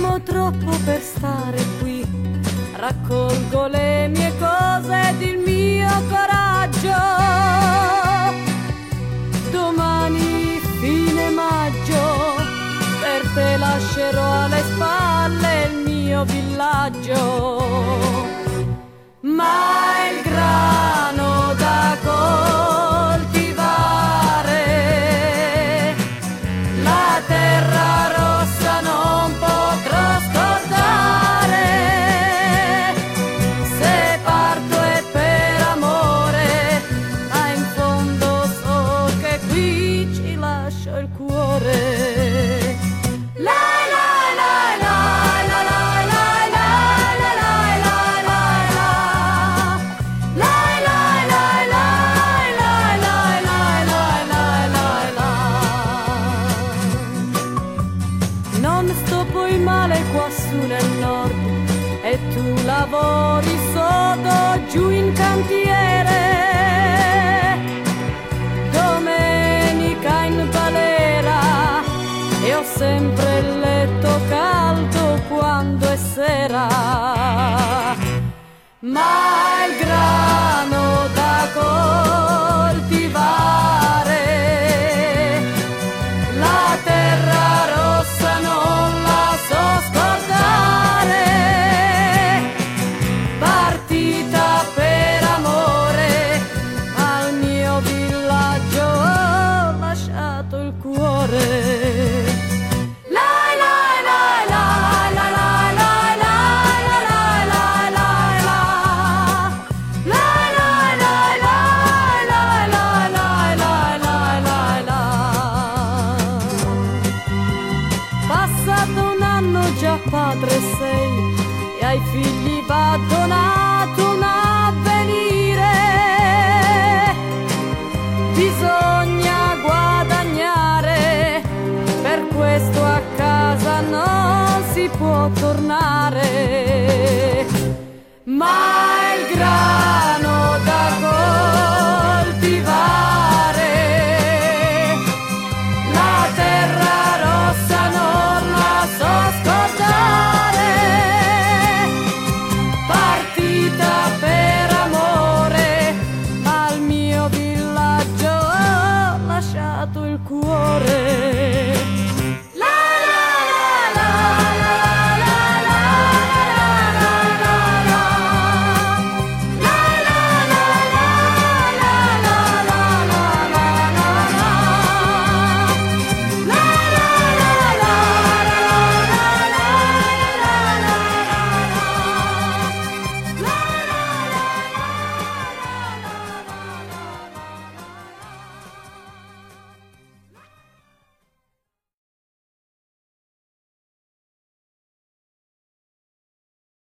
temo troppo per stare qui. Raccolgo le mie cose ed il mio coraggio. Domani, fine maggio, per te lascerò alle spalle il mio villaggio. Ma il grano da coltivare, la terra rossa non potrò scordare. Se parto è per amore, ma in fondo so che qui ci lascio il cuore. Non sto poi male quassù nel nord e tu lavori sodo giù in cantiere. Domenica in galera e ho sempre il letto caldo quando è sera. Ma il grano da coltivare, la terra rossa non la so scordare. Partita per amore, al mio villaggio ho lasciato il cuore. Passato un anno già padre sei e ai figli va donato un avvenire. Bisogna guadagnare, per questo a casa non si può tornare. Ma il grano